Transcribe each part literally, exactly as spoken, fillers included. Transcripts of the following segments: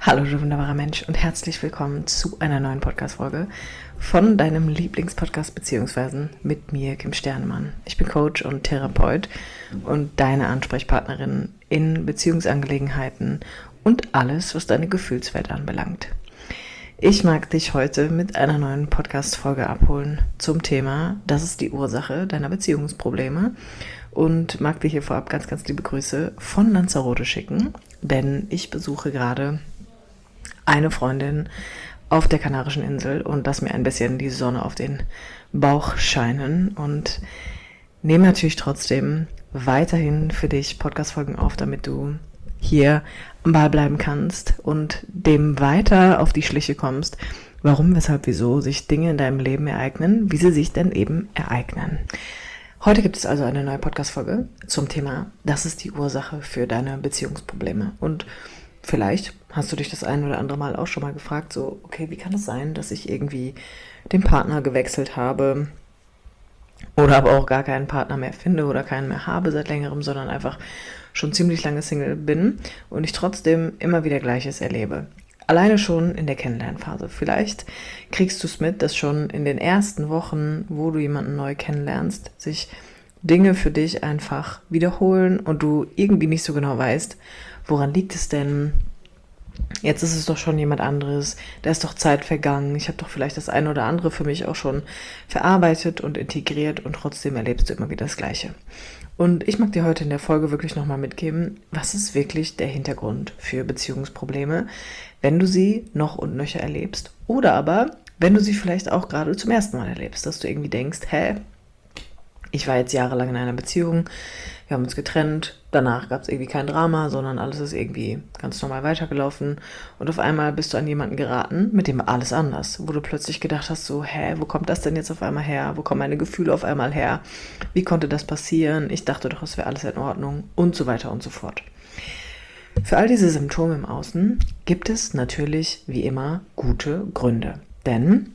Hallo du wunderbarer Mensch und herzlich willkommen zu einer neuen Podcast-Folge von deinem Lieblingspodcast beziehungsweise mit mir, Kim Sternemann. Ich bin Coach und Therapeut und deine Ansprechpartnerin in Beziehungsangelegenheiten und alles, was deine Gefühlswelt anbelangt. Ich mag dich heute mit einer neuen Podcast-Folge abholen zum Thema, das ist die Ursache deiner Beziehungsprobleme, und mag dir hier vorab ganz, ganz liebe Grüße von Lanzarote schicken, denn ich besuche gerade eine Freundin auf der Kanarischen Insel und lass mir ein bisschen die Sonne auf den Bauch scheinen und nehme natürlich trotzdem weiterhin für dich Podcast-Folgen auf, damit du hier am Ball bleiben kannst und dem weiter auf die Schliche kommst, warum, weshalb, wieso sich Dinge in deinem Leben ereignen, wie sie sich denn eben ereignen. Heute gibt es also eine neue Podcast-Folge zum Thema, das ist die Ursache für deine Beziehungsprobleme. Und vielleicht hast du dich das ein oder andere Mal auch schon mal gefragt, so, okay, wie kann es sein, dass ich irgendwie den Partner gewechselt habe oder aber auch gar keinen Partner mehr finde oder keinen mehr habe seit längerem, sondern einfach schon ziemlich lange Single bin und ich trotzdem immer wieder Gleiches erlebe. Alleine schon in der Kennenlernphase. Vielleicht kriegst du es mit, dass schon in den ersten Wochen, wo du jemanden neu kennenlernst, sich Dinge für dich einfach wiederholen und du irgendwie nicht so genau weißt, woran liegt es denn? Jetzt ist es doch schon jemand anderes, da ist doch Zeit vergangen, ich habe doch vielleicht das eine oder andere für mich auch schon verarbeitet und integriert und trotzdem erlebst du immer wieder das Gleiche. Und ich mag dir heute in der Folge wirklich nochmal mitgeben, was ist wirklich der Hintergrund für Beziehungsprobleme, wenn du sie noch und nöcher erlebst oder aber, wenn du sie vielleicht auch gerade zum ersten Mal erlebst, dass du irgendwie denkst, hä, ich war jetzt jahrelang in einer Beziehung, wir haben uns getrennt, danach gab es irgendwie kein Drama, sondern alles ist irgendwie ganz normal weitergelaufen und auf einmal bist du an jemanden geraten, mit dem alles anders, wo du plötzlich gedacht hast, so, hä, wo kommt das denn jetzt auf einmal her, wo kommen meine Gefühle auf einmal her, wie konnte das passieren, ich dachte doch, es wäre alles in Ordnung und so weiter und so fort. Für all diese Symptome im Außen gibt es natürlich wie immer gute Gründe, denn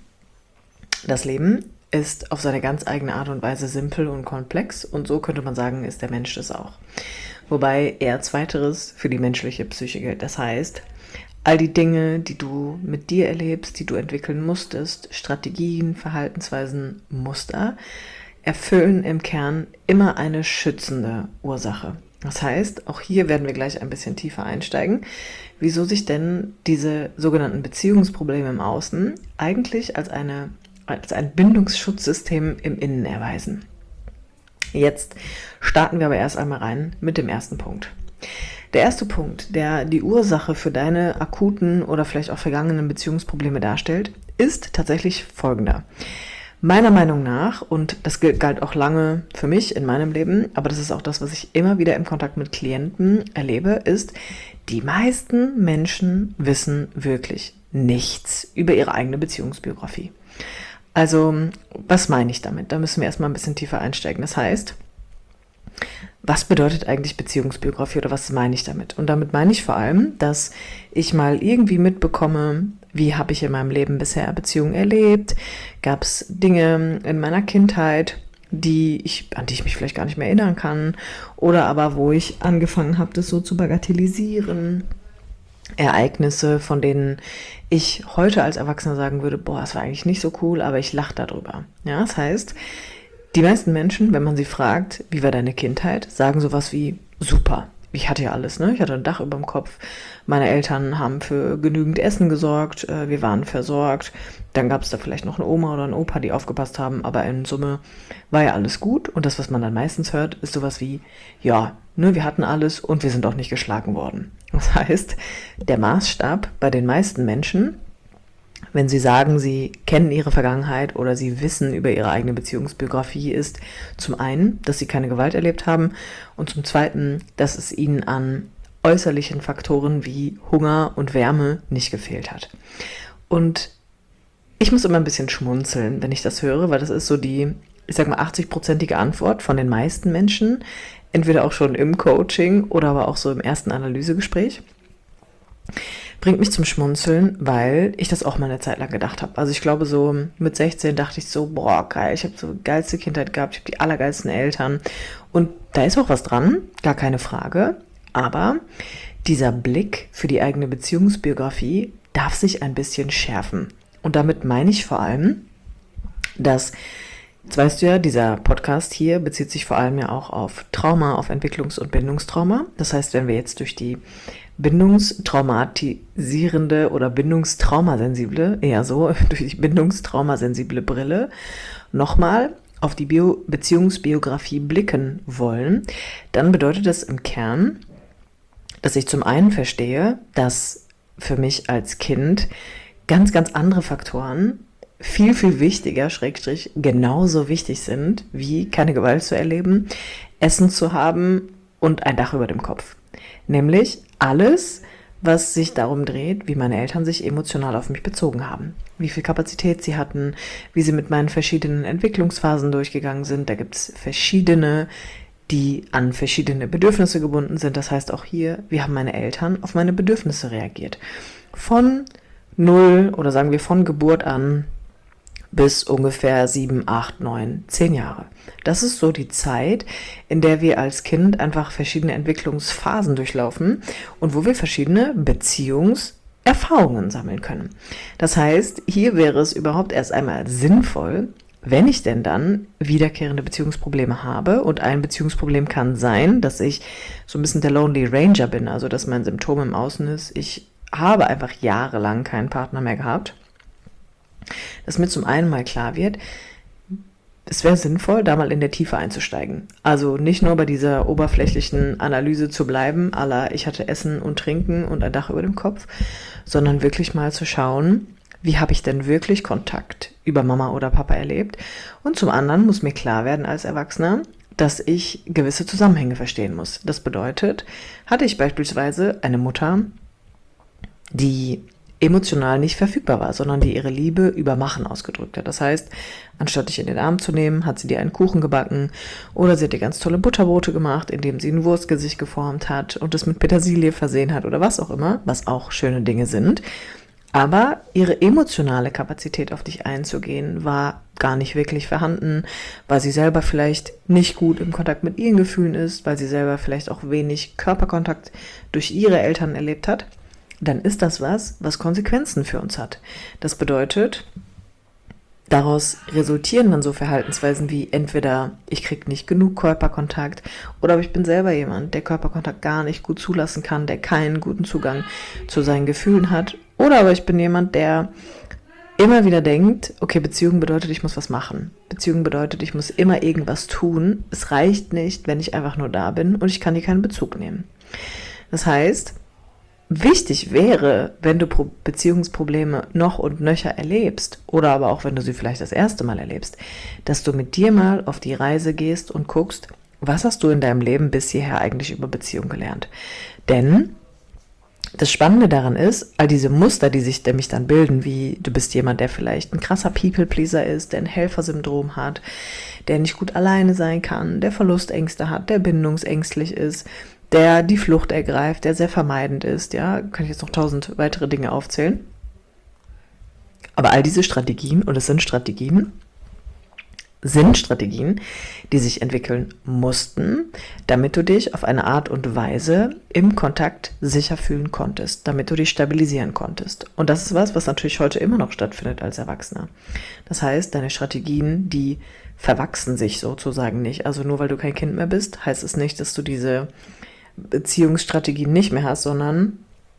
das Leben ist auf seine ganz eigene Art und Weise simpel und komplex und so könnte man sagen, ist der Mensch das auch. Wobei eher Zweiteres für die menschliche Psyche gilt. Das heißt, all die Dinge, die du mit dir erlebst, die du entwickeln musstest, Strategien, Verhaltensweisen, Muster, erfüllen im Kern immer eine schützende Ursache. Das heißt, auch hier werden wir gleich ein bisschen tiefer einsteigen, wieso sich denn diese sogenannten Beziehungsprobleme im Außen eigentlich als eine als ein Bindungsschutzsystem im Innen erweisen. Jetzt starten wir aber erst einmal rein mit dem ersten Punkt. Der erste Punkt, der die Ursache für deine akuten oder vielleicht auch vergangenen Beziehungsprobleme darstellt, ist tatsächlich folgender. Meiner Meinung nach, und das galt auch lange für mich in meinem Leben, aber das ist auch das, was ich immer wieder im Kontakt mit Klienten erlebe, ist, die meisten Menschen wissen wirklich nichts über ihre eigene Beziehungsbiografie. Also, was meine ich damit? Da müssen wir erstmal ein bisschen tiefer einsteigen. Das heißt, was bedeutet eigentlich Beziehungsbiografie oder was meine ich damit? Und damit meine ich vor allem, dass ich mal irgendwie mitbekomme, wie habe ich in meinem Leben bisher Beziehungen erlebt? Gab es Dinge in meiner Kindheit, die ich, an die ich mich vielleicht gar nicht mehr erinnern kann? Oder aber wo ich angefangen habe, das so zu bagatellisieren? Ereignisse, von denen ich heute als Erwachsener sagen würde, boah, das war eigentlich nicht so cool, aber ich lache darüber. Ja, das heißt, die meisten Menschen, wenn man sie fragt, wie war deine Kindheit, sagen sowas wie, super. Ich hatte ja alles, ne? Ich hatte ein Dach über dem Kopf. Meine Eltern haben für genügend Essen gesorgt. Wir waren versorgt. Dann gab es da vielleicht noch eine Oma oder einen Opa, die aufgepasst haben. Aber in Summe war ja alles gut. Und das, was man dann meistens hört, ist sowas wie, ja, ne, wir hatten alles und wir sind auch nicht geschlagen worden. Das heißt, der Maßstab bei den meisten Menschen, wenn sie sagen, sie kennen ihre Vergangenheit oder sie wissen über ihre eigene Beziehungsbiografie, ist zum einen, dass sie keine Gewalt erlebt haben und zum zweiten, dass es ihnen an äußerlichen Faktoren wie Hunger und Wärme nicht gefehlt hat. Und ich muss immer ein bisschen schmunzeln, wenn ich das höre, weil das ist so die, ich sag mal, achtzig-prozentige Antwort von den meisten Menschen, entweder auch schon im Coaching oder aber auch so im ersten Analysegespräch. Bringt mich zum Schmunzeln, weil ich das auch mal eine Zeit lang gedacht habe. Also ich glaube so mit sechzehn dachte ich so, boah geil, ich habe so geilste Kindheit gehabt, ich habe die allergeilsten Eltern und da ist auch was dran, gar keine Frage. Aber dieser Blick für die eigene Beziehungsbiografie darf sich ein bisschen schärfen. Und damit meine ich vor allem, dass, jetzt weißt du ja, dieser Podcast hier bezieht sich vor allem ja auch auf Trauma, auf Entwicklungs- und Bindungstrauma. Das heißt, wenn wir jetzt durch die bindungstraumatisierende oder bindungstraumasensible, eher so, durch die bindungstraumasensible Brille nochmal auf die Bio- Beziehungsbiografie blicken wollen, dann bedeutet das im Kern, dass ich zum einen verstehe, dass für mich als Kind ganz, ganz andere Faktoren viel, viel wichtiger, Schrägstrich, genauso wichtig sind, wie keine Gewalt zu erleben, Essen zu haben und ein Dach über dem Kopf. Nämlich alles, was sich darum dreht, wie meine Eltern sich emotional auf mich bezogen haben. Wie viel Kapazität sie hatten, wie sie mit meinen verschiedenen Entwicklungsphasen durchgegangen sind. Da gibt es verschiedene, die an verschiedene Bedürfnisse gebunden sind. Das heißt auch hier, wie haben meine Eltern auf meine Bedürfnisse reagiert. Von null oder sagen wir von Geburt an bis ungefähr sieben, acht, neun, zehn Jahre. Das ist so die Zeit, in der wir als Kind einfach verschiedene Entwicklungsphasen durchlaufen und wo wir verschiedene Beziehungserfahrungen sammeln können. Das heißt, hier wäre es überhaupt erst einmal sinnvoll, wenn ich denn dann wiederkehrende Beziehungsprobleme habe, und ein Beziehungsproblem kann sein, dass ich so ein bisschen der Lonely Ranger bin, also dass mein Symptom im Außen ist, ich habe einfach jahrelang keinen Partner mehr gehabt, dass mir zum einen mal klar wird, es wäre sinnvoll, da mal in der Tiefe einzusteigen. Also nicht nur bei dieser oberflächlichen Analyse zu bleiben, à la ich hatte Essen und Trinken und ein Dach über dem Kopf, sondern wirklich mal zu schauen, wie habe ich denn wirklich Kontakt über Mama oder Papa erlebt? Und zum anderen muss mir klar werden als Erwachsener, dass ich gewisse Zusammenhänge verstehen muss. Das bedeutet, hatte ich beispielsweise eine Mutter, die emotional nicht verfügbar war, sondern die ihre Liebe über Machen ausgedrückt hat. Das heißt, anstatt dich in den Arm zu nehmen, hat sie dir einen Kuchen gebacken oder sie hat dir ganz tolle Butterbrote gemacht, indem sie ein Wurstgesicht geformt hat und es mit Petersilie versehen hat oder was auch immer, was auch schöne Dinge sind. Aber ihre emotionale Kapazität, auf dich einzugehen, war gar nicht wirklich vorhanden, weil sie selber vielleicht nicht gut im Kontakt mit ihren Gefühlen ist, weil sie selber vielleicht auch wenig Körperkontakt durch ihre Eltern erlebt hat. Dann ist das was, was Konsequenzen für uns hat. Das bedeutet, daraus resultieren dann so Verhaltensweisen wie entweder ich kriege nicht genug Körperkontakt oder aber ich bin selber jemand, der Körperkontakt gar nicht gut zulassen kann, der keinen guten Zugang zu seinen Gefühlen hat. Oder aber ich bin jemand, der immer wieder denkt, okay, Beziehung bedeutet, ich muss was machen. Beziehung bedeutet, ich muss immer irgendwas tun. Es reicht nicht, wenn ich einfach nur da bin und ich kann dir keinen Bezug nehmen. Das heißt, wichtig wäre, wenn du Beziehungsprobleme noch und nöcher erlebst oder aber auch wenn du sie vielleicht das erste Mal erlebst, dass du mit dir mal auf die Reise gehst und guckst, was hast du in deinem Leben bis hierher eigentlich über Beziehung gelernt? Denn das Spannende daran ist, all diese Muster, die sich nämlich dann bilden, wie du bist jemand, der vielleicht ein krasser People-Pleaser ist, der ein Helfersyndrom hat, der nicht gut alleine sein kann, der Verlustängste hat, der bindungsängstlich ist, der die Flucht ergreift, der sehr vermeidend ist, ja, kann ich jetzt noch tausend weitere Dinge aufzählen. Aber all diese Strategien, und es sind Strategien, sind Strategien, die sich entwickeln mussten, damit du dich auf eine Art und Weise im Kontakt sicher fühlen konntest, damit du dich stabilisieren konntest. Und das ist was, was natürlich heute immer noch stattfindet als Erwachsener. Das heißt, deine Strategien, die verwachsen sich sozusagen nicht. Also nur weil du kein Kind mehr bist, heißt es nicht, dass du diese Beziehungsstrategien nicht mehr hast, sondern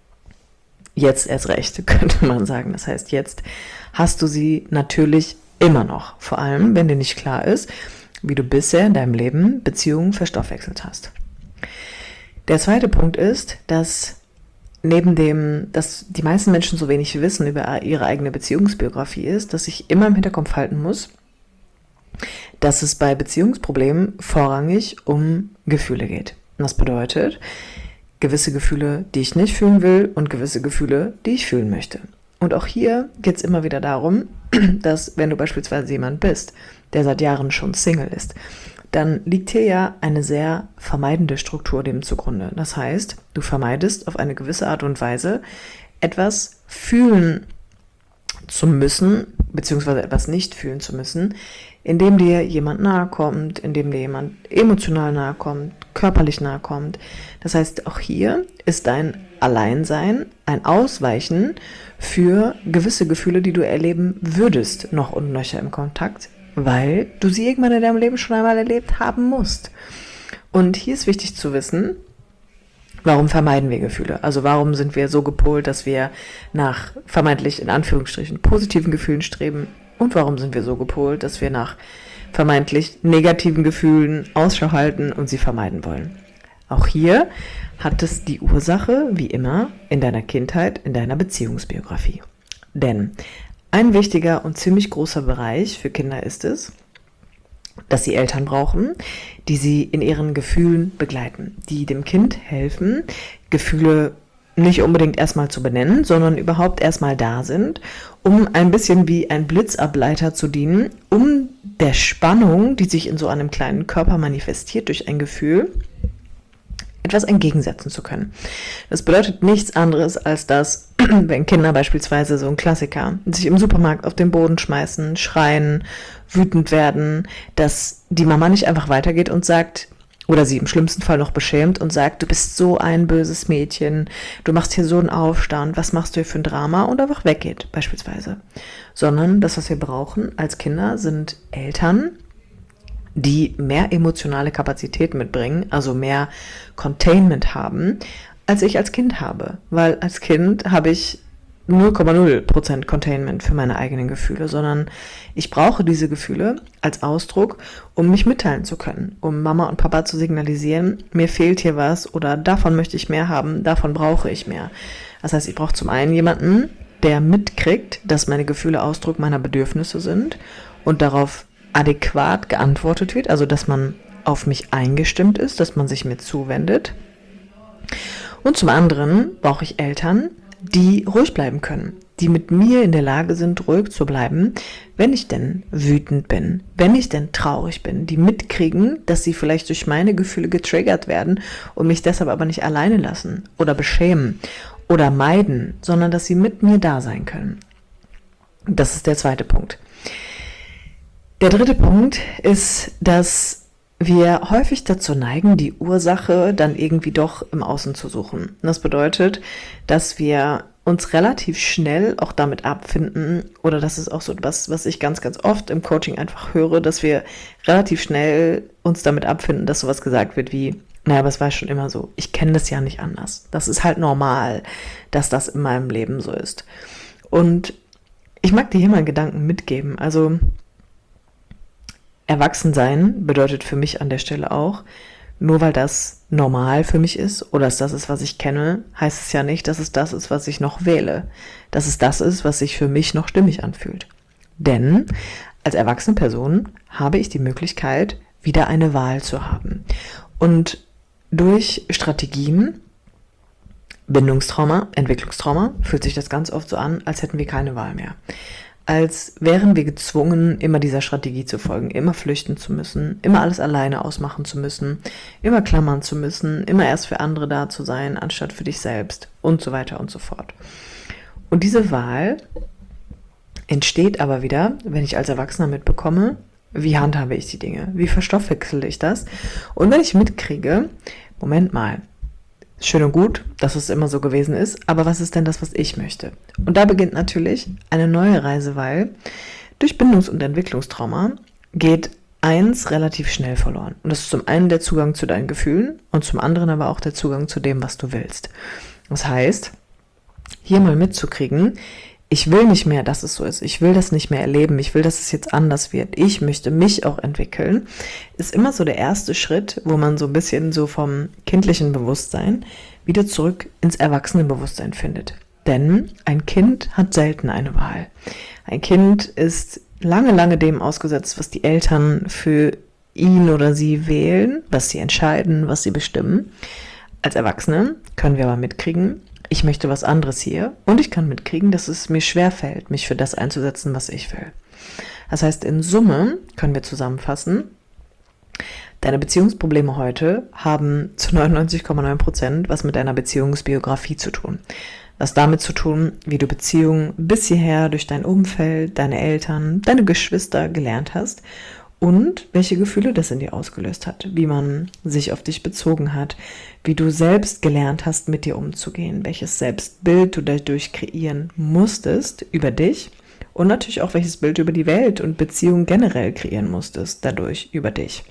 jetzt erst recht, könnte man sagen. Das heißt, jetzt hast du sie natürlich immer noch. Vor allem, wenn dir nicht klar ist, wie du bisher in deinem Leben Beziehungen verstoffwechselt hast. Der zweite Punkt ist, dass neben dem, dass die meisten Menschen so wenig wissen über ihre eigene Beziehungsbiografie ist, dass ich immer im Hinterkopf halten muss, dass es bei Beziehungsproblemen vorrangig um Gefühle geht. Und das bedeutet, gewisse Gefühle, die ich nicht fühlen will und gewisse Gefühle, die ich fühlen möchte. Und auch hier geht es immer wieder darum, dass wenn du beispielsweise jemand bist, der seit Jahren schon Single ist, dann liegt hier ja eine sehr vermeidende Struktur dem zugrunde. Das heißt, du vermeidest auf eine gewisse Art und Weise, etwas fühlen zu müssen, beziehungsweise etwas nicht fühlen zu müssen, indem dir jemand nahe kommt, indem dir jemand emotional nahe kommt, körperlich nahe kommt. Das heißt, auch hier ist dein Alleinsein ein Ausweichen für gewisse Gefühle, die du erleben würdest, noch und nöcher im Kontakt, weil du sie irgendwann in deinem Leben schon einmal erlebt haben musst. Und hier ist wichtig zu wissen, warum vermeiden wir Gefühle? Also warum sind wir so gepolt, dass wir nach vermeintlich in Anführungsstrichen positiven Gefühlen streben? Und warum sind wir so gepolt, dass wir nach vermeintlich negativen Gefühlen Ausschau halten und sie vermeiden wollen? Auch hier hat es die Ursache, wie immer, in deiner Kindheit, in deiner Beziehungsbiografie. Denn ein wichtiger und ziemlich großer Bereich für Kinder ist es, dass sie Eltern brauchen, die sie in ihren Gefühlen begleiten, die dem Kind helfen, Gefühle nicht unbedingt erstmal zu benennen, sondern überhaupt erstmal da sind, um ein bisschen wie ein Blitzableiter zu dienen, um der Spannung, die sich in so einem kleinen Körper manifestiert durch ein Gefühl, etwas entgegensetzen zu können. Das bedeutet nichts anderes, als dass, wenn Kinder beispielsweise, so ein Klassiker, sich im Supermarkt auf den Boden schmeißen, schreien, wütend werden, dass die Mama nicht einfach weitergeht und sagt, oder sie im schlimmsten Fall noch beschämt und sagt, du bist so ein böses Mädchen, du machst hier so einen Aufstand, was machst du hier für ein Drama, und einfach weggeht beispielsweise. Sondern das, was wir brauchen als Kinder, sind Eltern, die mehr emotionale Kapazität mitbringen, also mehr Containment haben, als ich als Kind habe. Weil als Kind habe ich null Komma null Prozent Containment für meine eigenen Gefühle, sondern ich brauche diese Gefühle als Ausdruck, um mich mitteilen zu können, um Mama und Papa zu signalisieren, mir fehlt hier was oder davon möchte ich mehr haben, davon brauche ich mehr. Das heißt, ich brauche zum einen jemanden, der mitkriegt, dass meine Gefühle Ausdruck meiner Bedürfnisse sind und darauf adäquat geantwortet wird, also dass man auf mich eingestimmt ist, dass man sich mir zuwendet. Und zum anderen brauche ich Eltern, die ruhig bleiben können, die mit mir in der Lage sind, ruhig zu bleiben, wenn ich denn wütend bin, wenn ich denn traurig bin, die mitkriegen, dass sie vielleicht durch meine Gefühle getriggert werden und mich deshalb aber nicht alleine lassen oder beschämen oder meiden, sondern dass sie mit mir da sein können. Das ist der zweite Punkt. Der dritte Punkt ist, dass wir häufig dazu neigen, die Ursache dann irgendwie doch im Außen zu suchen. Das bedeutet, dass wir uns relativ schnell auch damit abfinden, oder das ist auch so was, was ich ganz, ganz oft im Coaching einfach höre, dass wir relativ schnell uns damit abfinden, dass sowas gesagt wird wie, naja, aber es war schon immer so, ich kenne das ja nicht anders. Das ist halt normal, dass das in meinem Leben so ist. Und ich mag dir hier mal einen Gedanken mitgeben, also Erwachsensein bedeutet für mich an der Stelle auch, nur weil das normal für mich ist oder es das ist, was ich kenne, heißt es ja nicht, dass es das ist, was ich noch wähle. Dass es das ist, was sich für mich noch stimmig anfühlt. Denn als erwachsene Person habe ich die Möglichkeit, wieder eine Wahl zu haben. Und durch Strategien, Bindungstrauma, Entwicklungstrauma, fühlt sich das ganz oft so an, als hätten wir keine Wahl mehr. Als wären wir gezwungen, immer dieser Strategie zu folgen, immer flüchten zu müssen, immer alles alleine ausmachen zu müssen, immer klammern zu müssen, immer erst für andere da zu sein, anstatt für dich selbst und so weiter und so fort. Und diese Wahl entsteht aber wieder, wenn ich als Erwachsener mitbekomme, wie handhabe ich die Dinge, wie verstoffwechsel ich das, und wenn ich mitkriege, Moment mal, schön und gut, dass es immer so gewesen ist, aber was ist denn das, was ich möchte? Und da beginnt natürlich eine neue Reise, weil durch Bindungs- und Entwicklungstrauma geht eins relativ schnell verloren. Und das ist zum einen der Zugang zu deinen Gefühlen und zum anderen aber auch der Zugang zu dem, was du willst. Das heißt, hier mal mitzukriegen, ich will nicht mehr, dass es so ist. Ich will das nicht mehr erleben. Ich will, dass es jetzt anders wird. Ich möchte mich auch entwickeln. Ist immer so der erste Schritt, wo man so ein bisschen so vom kindlichen Bewusstsein wieder zurück ins Erwachsenenbewusstsein findet. Denn ein Kind hat selten eine Wahl. Ein Kind ist lange, lange dem ausgesetzt, was die Eltern für ihn oder sie wählen, was sie entscheiden, was sie bestimmen. Als Erwachsene können wir aber mitkriegen, ich möchte was anderes hier, und ich kann mitkriegen, dass es mir schwerfällt, mich für das einzusetzen, was ich will. Das heißt, in Summe können wir zusammenfassen, deine Beziehungsprobleme heute haben zu neunundneunzig Komma neun Prozent was mit deiner Beziehungsbiografie zu tun. Das damit zu tun, wie du Beziehungen bis hierher durch dein Umfeld, deine Eltern, deine Geschwister gelernt hast und welche Gefühle das in dir ausgelöst hat, wie man sich auf dich bezogen hat, wie du selbst gelernt hast, mit dir umzugehen, welches Selbstbild du dadurch kreieren musstest über dich und natürlich auch welches Bild über die Welt und Beziehungen generell kreieren musstest dadurch über dich.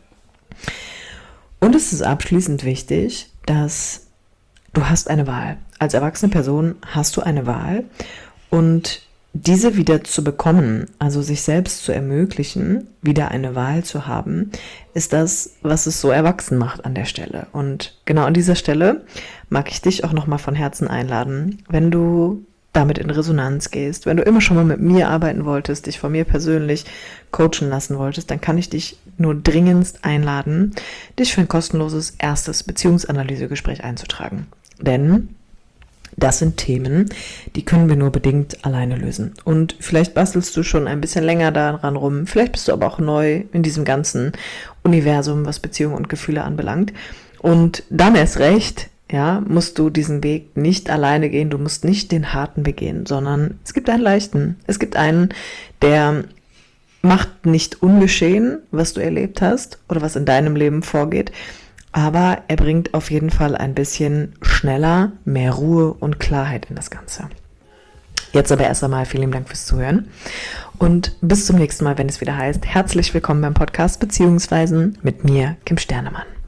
Und es ist abschließend wichtig, dass du hast eine Wahl. Als erwachsene Person hast du eine Wahl und diese wieder zu bekommen, also sich selbst zu ermöglichen, wieder eine Wahl zu haben, ist das, was es so erwachsen macht an der Stelle. Und genau an dieser Stelle mag ich dich auch nochmal von Herzen einladen, wenn du damit in Resonanz gehst, wenn du immer schon mal mit mir arbeiten wolltest, dich von mir persönlich coachen lassen wolltest, dann kann ich dich nur dringendst einladen, dich für ein kostenloses erstes Beziehungsanalysegespräch einzutragen. Denn das sind Themen, die können wir nur bedingt alleine lösen. Und vielleicht bastelst du schon ein bisschen länger daran rum, vielleicht bist du aber auch neu in diesem ganzen Universum, was Beziehungen und Gefühle anbelangt. Und dann erst recht, ja, musst du diesen Weg nicht alleine gehen, du musst nicht den harten Weg gehen, sondern es gibt einen leichten. Es gibt einen, der macht nicht ungeschehen, was du erlebt hast oder was in deinem Leben vorgeht, aber er bringt auf jeden Fall ein bisschen schneller mehr Ruhe und Klarheit in das Ganze. Jetzt aber erst einmal vielen Dank fürs Zuhören und bis zum nächsten Mal, wenn es wieder heißt, herzlich willkommen beim Podcast beziehungsweise mit mir, Kim Sternemann.